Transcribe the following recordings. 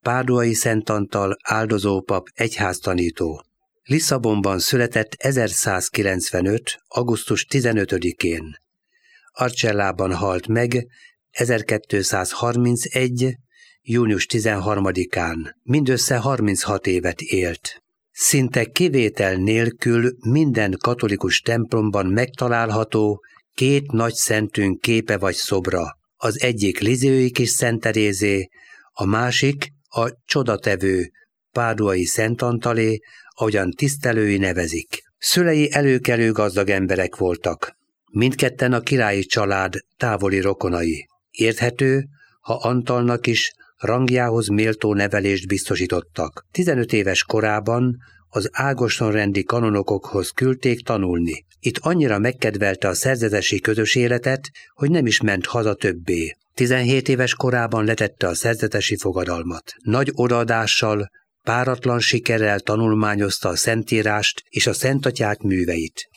Páduai Szent Antal áldozópap egyháztanító. Lisszabonban született 1195. augusztus 15-én. Arcellában halt meg 1231. június 13-án. Mindössze 36 évet élt. Szinte kivétel nélkül minden katolikus templomban megtalálható két nagy szentünk képe vagy szobra. Az egyik Lisieux-i kis Szent Terézé, a másik a csodatevő Páduai Szent Antalé, ahogyan tisztelői nevezik. Szülei előkelő gazdag emberek voltak. Mindketten a királyi család távoli rokonai. Érthető, ha Antalnak is rangjához méltó nevelést biztosítottak. 15 éves korában az Ágoston-rendi kanonokokhoz küldték tanulni. Itt annyira megkedvelte a szerzetesi közös életet, hogy nem is ment haza többé. 17 éves korában letette a szerzetesi fogadalmat. Nagy odaadással, páratlan sikerrel tanulmányozta a Szentírást és a Szentatyák műveit.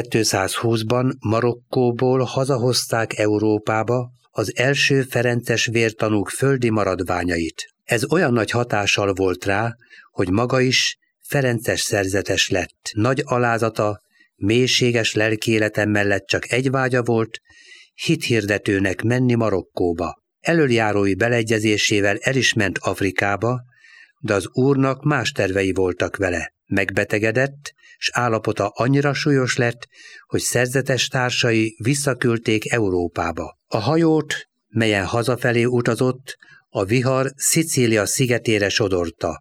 1220-ban Marokkóból hazahozták Európába az első ferences vértanúk földi maradványait. Ez olyan nagy hatással volt rá, hogy maga is ferences szerzetes lett. Nagy alázata, mélységes lelkiélete mellett csak egy vágya volt, hithirdetőnek menni Marokkóba. Elöljárói beleegyezésével el is ment Afrikába, de az úrnak más tervei voltak vele. Megbetegedett, s állapota annyira súlyos lett, hogy szerzetes társai visszaküldték Európába. A hajót, melyen hazafelé utazott, a vihar Szicília szigetére sodorta.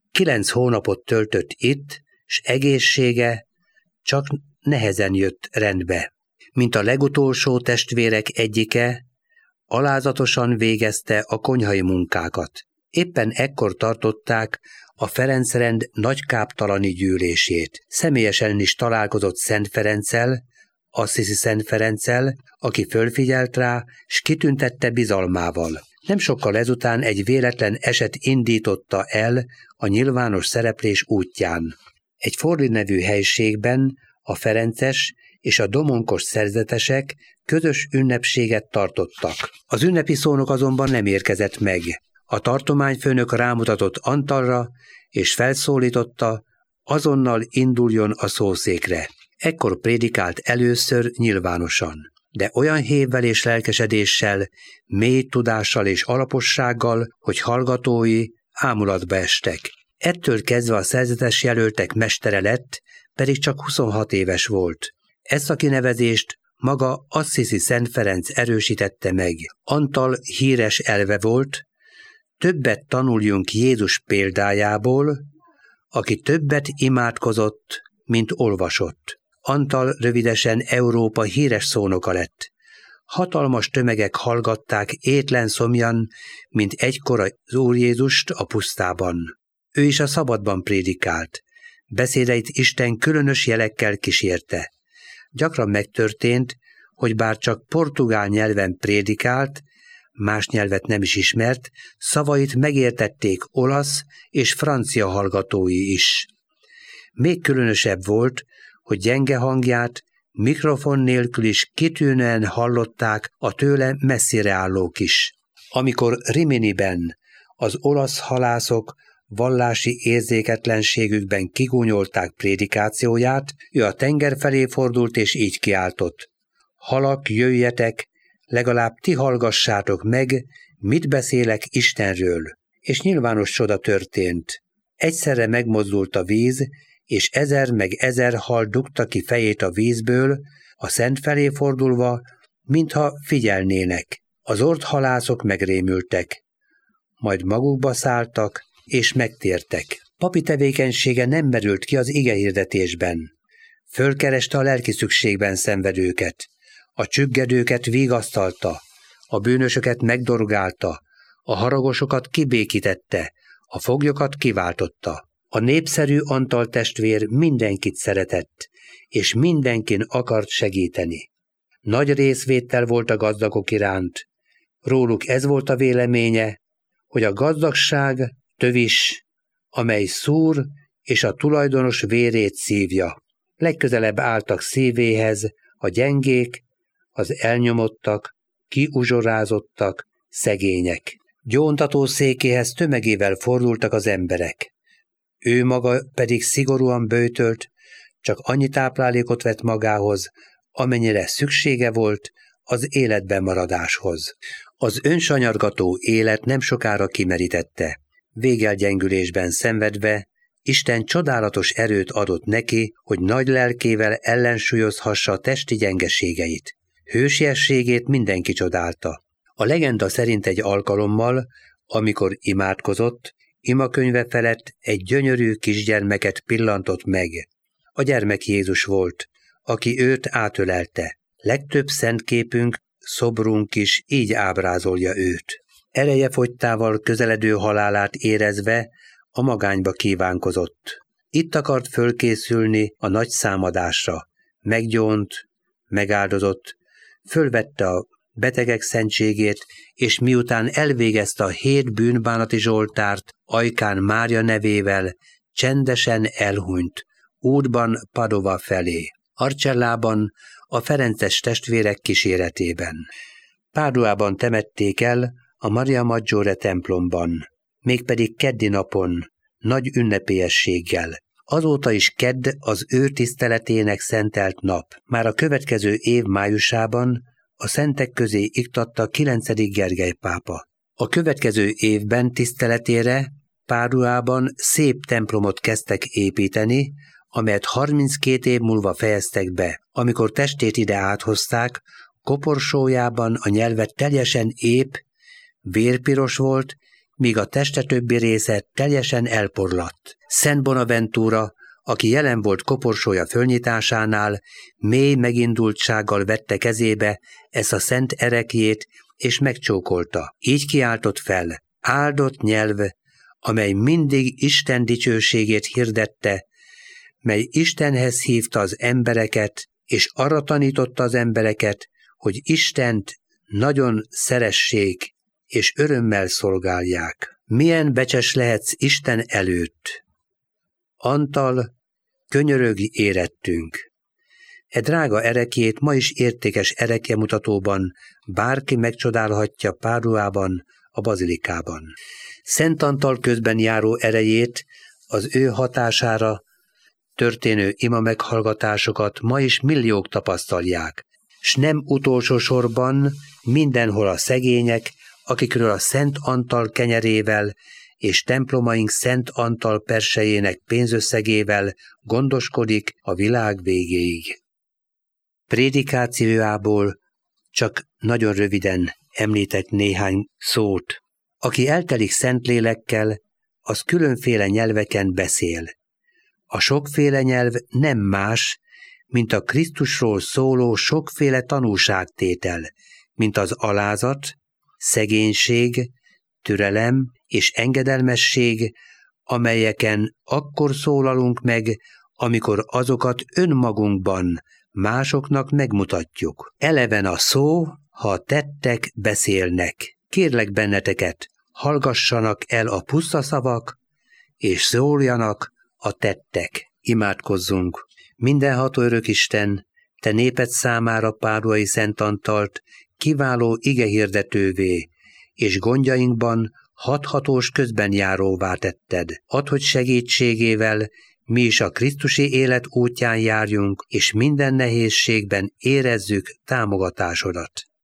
9 hónapot töltött itt, s egészsége csak nehezen jött rendbe. Mint a legutolsó testvérek egyike, alázatosan végezte a konyhai munkákat. Éppen ekkor tartották a Ferencrend nagykáptalani gyűlését. Személyesen is találkozott Szent Ferenccel, Assisi Szent Ferenccel, aki fölfigyelt rá, s kitüntette bizalmával. Nem sokkal ezután egy véletlen eset indította el a nyilvános szereplés útján. Egy Forli nevű helységben a ferences és a domonkos szerzetesek közös ünnepséget tartottak. Az ünnepi szónok azonban nem érkezett meg. A tartományfőnök rámutatott Antalra, és felszólította, azonnal induljon a szószékre. Ekkor prédikált először nyilvánosan, de olyan hévvel és lelkesedéssel, mély tudással és alapossággal, hogy hallgatói ámulatba estek. Ettől kezdve a szerzetes jelöltek mestere lett, pedig csak 26 éves volt. Ezt a kinevezést maga Assisi Szent Ferenc erősítette meg. Antal híres elve volt, többet tanuljunk Jézus példájából, aki többet imádkozott, mint olvasott. Antal rövidesen Európa híres szónoka lett. Hatalmas tömegek hallgatták étlen szomjan, mint egykor az Úr Jézust a pusztában. Ő is a szabadban prédikált. Beszédeit Isten különös jelekkel kísérte. Gyakran megtörtént, hogy bár csak portugál nyelven prédikált, más nyelvet nem is ismert, szavait megértették olasz és francia hallgatói is. Még különösebb volt, hogy gyenge hangját mikrofon nélkül is kitűnően hallották a tőle messzire állók is. Amikor Riminiben az olasz halászok vallási érzéketlenségükben kigúnyolták prédikációját, ő a tenger felé fordult és így kiáltott: halak, jöjjetek, legalább ti hallgassátok meg, mit beszélek Istenről. És nyilvános csoda történt. Egyszerre megmozdult a víz, és 1000 meg 1000 hal dugta ki fejét a vízből, a szent felé fordulva, mintha figyelnének. Az orrhalászok megrémültek. Majd magukba szálltak, és megtértek. Papi tevékenysége nem merült ki az igehirdetésben. Fölkereste a lelki szükségben szenvedőket, a csüggedőket vigasztalta, a bűnösöket megdorgálta, a haragosokat kibékítette, a foglyokat kiváltotta. A népszerű Antal testvér mindenkit szeretett, és mindenkin akart segíteni. Nagy részvéttel volt a gazdagok iránt. Róluk ez volt a véleménye, hogy a gazdagság tövis, amely szúr és a tulajdonos vérét szívja. Legközelebb álltak szívéhez a gyengék, az elnyomottak, kiuzsorázottak, szegények. Gyóntató székéhez tömegével fordultak az emberek. Ő maga pedig szigorúan böjtölt, csak annyi táplálékot vett magához, amennyire szüksége volt az életben maradáshoz. Az önsanyargató élet nem sokára kimerítette. Végelgyengülésben szenvedve Isten csodálatos erőt adott neki, hogy nagy lelkével ellensúlyozhassa a testi gyengeségeit. Hősiességét mindenki csodálta. A legenda szerint egy alkalommal, amikor imádkozott, imakönyve felett egy gyönyörű kisgyermeket pillantott meg. A gyermek Jézus volt, aki őt átölelte. Legtöbb szentképünk, szobrunk is így ábrázolja őt. Ereje fogytával közeledő halálát érezve a magányba kívánkozott. Itt akart fölkészülni a nagy számadásra. Meggyónt, megáldozott, fölvette a betegek szentségét, és miután elvégezte a 7 bűnbánati zsoltárt Ajkán Mária nevével, csendesen elhunyt, útban Padova felé, Arcellában, a ferences testvérek kíséretében. Páduában temették el a Maria Maggiore templomban, mégpedig keddi napon, nagy ünnepélyességgel. Azóta is kedd az ő tiszteletének szentelt nap. Már a következő év májusában a szentek közé iktatta 9. Gergely pápa. A következő évben tiszteletére Páduában szép templomot kezdtek építeni, amelyet 32 év múlva fejeztek be. Amikor testét ide áthozták, koporsójában a nyelve teljesen ép, vérpiros volt, míg a teste többi része teljesen elporlatt. Szent Bonaventura, aki jelen volt koporsója fölnyitásánál, mély megindultsággal vette kezébe ezt a szent ereklyét, és megcsókolta. Így kiáltott fel: áldott nyelv, amely mindig Isten dicsőségét hirdette, mely Istenhez hívta az embereket, és arra tanította az embereket, hogy Istent nagyon szeressék, és örömmel szolgálják. Milyen becses lehetsz Isten előtt! Antal, könyörögj érettünk! E drága ereklyét ma is értékes ereklyemutatóban bárki megcsodálhatja Páduában, a bazilikában. Szent Antal közben járó erejét, az ő hatására történő ima meghallgatásokat ma is milliók tapasztalják, s nem utolsó sorban mindenhol a szegények, akikről a Szent Antal kenyerével és templomaink Szent Antal persejének pénzösszegével gondoskodik a világ végéig. Prédikációjából csak nagyon röviden említek néhány szót. Aki eltelik Szentlélekkel, az különféle nyelveken beszél. A sokféle nyelv nem más, mint a Krisztusról szóló sokféle tanúságtétel, mint az alázat, szegénység, türelem és engedelmesség, amelyeken akkor szólalunk meg, amikor azokat önmagunkban másoknak megmutatjuk. Eleven a szó, ha a tettek beszélnek. Kérlek benneteket, hallgassanak el a puszta szavak, és szóljanak a tettek. Imádkozzunk! Mindenható Örökisten, te néped számára Páduai Szent Antalt kiváló igehirdetővé, és gondjainkban hathatós közbenjáróvá tetted. Add, hogy segítségével mi is a krisztusi élet útján járjunk, és minden nehézségben érezzük támogatásodat.